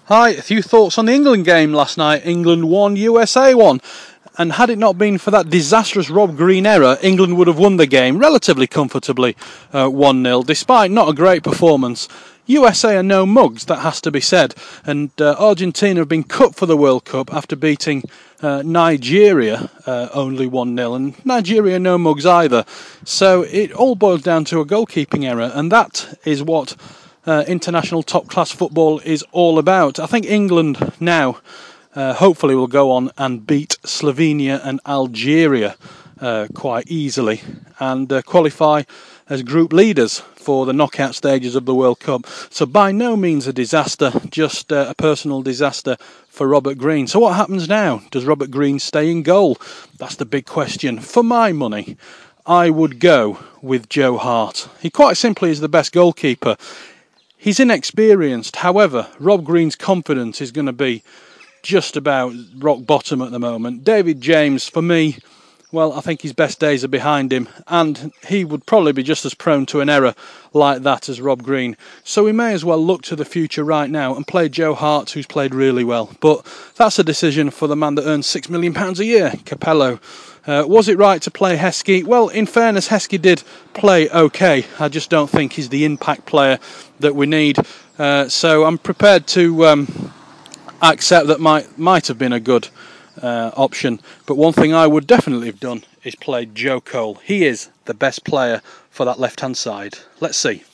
Hi, a few thoughts on the England game last night. England won, USA won. And had it not been for that disastrous Rob Green error, England would have won the game relatively comfortably 1-0, despite not a great performance. USA are no mugs, that has to be said. And Argentina have been cut for the World Cup after beating Nigeria only 1-0. And Nigeria no mugs either. So it all boils down to a goalkeeping error. And that is what international top-class football is all about. I think England now hopefully will go on and beat Slovenia and Algeria quite easily and qualify as group leaders for the knockout stages of the World Cup. So by no means a disaster, just a personal disaster for Robert Green. So what happens now? Does Robert Green stay in goal? That's the big question. For my money, I would go with Joe Hart. He quite simply is the best goalkeeper. He's inexperienced. However, Rob Green's confidence is going to be just about rock bottom at the moment. David James, for me, well, I think his best days are behind him, and he would probably be just as prone to an error like that as Rob Green. So we may as well look to the future right now and play Joe Hart, who's played really well. But that's a decision for the man that earns £6 million a year, Capello. Was it right to play Heskey? Well, in fairness, Heskey did play okay. I just don't think he's the impact player that we need. So I'm prepared to accept that might have been a good option. But one thing I would definitely have done is play Joe Cole. He is the best player for that left-hand side. Let's see.